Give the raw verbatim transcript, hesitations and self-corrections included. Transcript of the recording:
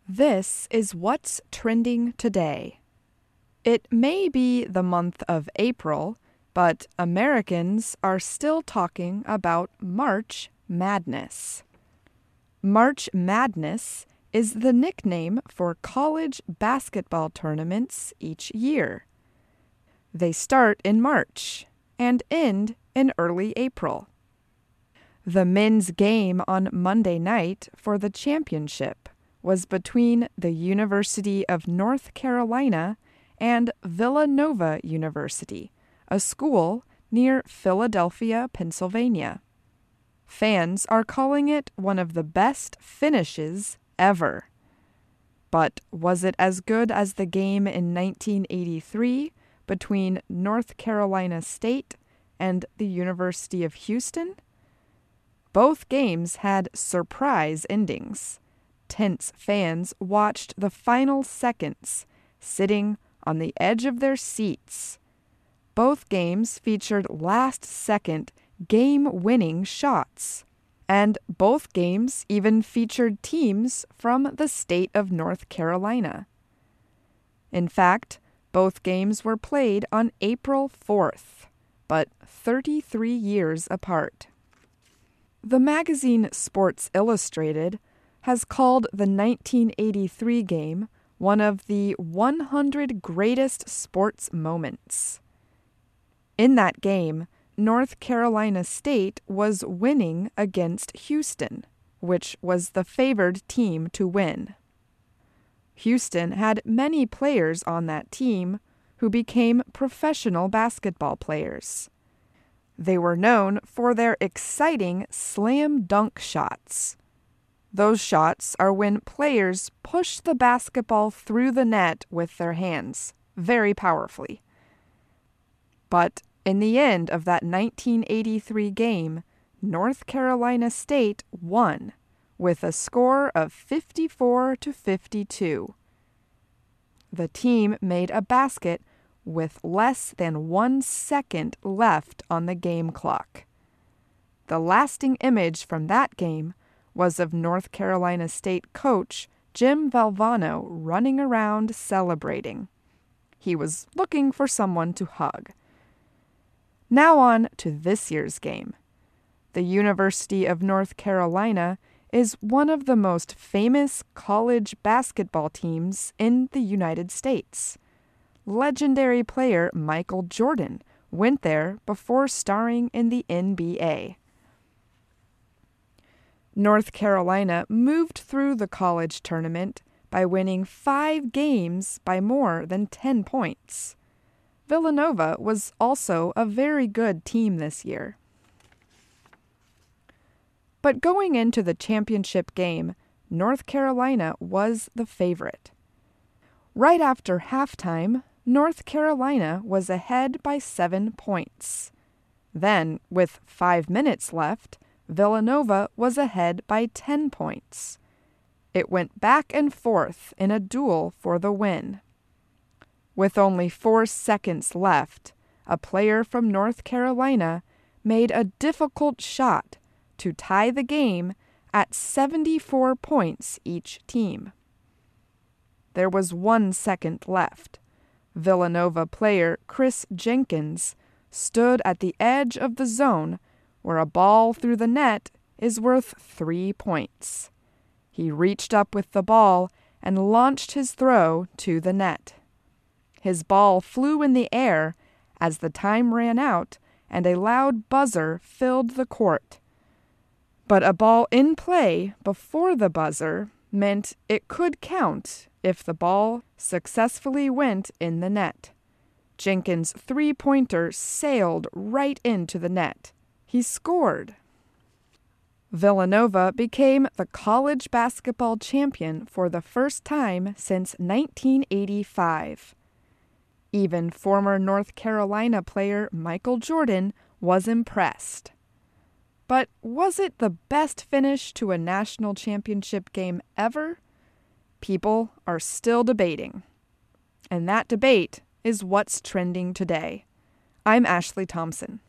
This is what's trending today. It may be the month of April, but Americans are still talking about March Madness. March Madness is the nickname for college basketball tournaments each year. They start in March and end in early April. The men's game on Monday night for the championship was between the University of North Carolina and Villanova University, a school near Philadelphia, Pennsylvania. Fans are calling it one of the best finishes ever. But was it as good as the game in nineteen eighty-three between North Carolina State and the University of Houston? Both games had surprise endings. Tense fans watched the final seconds, sitting on the edge of their seats. Both games featured last-second, game-winning shots. And both games even featured teams from the state of North Carolina. In fact, both games were played on April fourth, but thirty-three years apart. The magazine Sports Illustrated has called the nineteen eighty-three game one of the one hundred greatest sports moments. In that game, North Carolina State was winning against Houston, which was the favored team to win. Houston had many players on that team who became professional basketball players. They were known for their exciting slam dunk shots. Those shots are when players push the basketball through the net with their hands, very powerfully. But in the end of that nineteen eighty-three game, North Carolina State won with a score of fifty-four to fifty-two. The team made a basket with less than one second left on the game clock. The lasting image from that game was of North Carolina State coach Jim Valvano running around celebrating. He was looking for someone to hug. Now on to this year's game. The University of North Carolina is one of the most famous college basketball teams in the United States. Legendary player Michael Jordan went there before starring in the N B A. North Carolina moved through the college tournament by winning five games by more than ten points. Villanova was also a very good team this year. But going into the championship game, North Carolina was the favorite. Right after halftime, North Carolina was ahead by seven points. Then, with five minutes left, Villanova was ahead by ten points. It went back and forth in a duel for the win. With only four seconds left, a player from North Carolina made a difficult shot to tie the game at seventy-four points each team. There was one second left. Villanova player Chris Jenkins stood at the edge of the zone where a ball through the net is worth three points. He reached up with the ball and launched his throw to the net. His ball flew in the air as the time ran out and a loud buzzer filled the court. But a ball in play before the buzzer meant it could count if the ball successfully went in the net. Jenkins' three-pointer sailed right into the net. He scored. Villanova became the college basketball champion for the first time since nineteen eighty-five. Even former North Carolina player Michael Jordan was impressed. But was it the best finish to a national championship game ever? People are still debating. And that debate is what's trending today. I'm Ashley Thompson.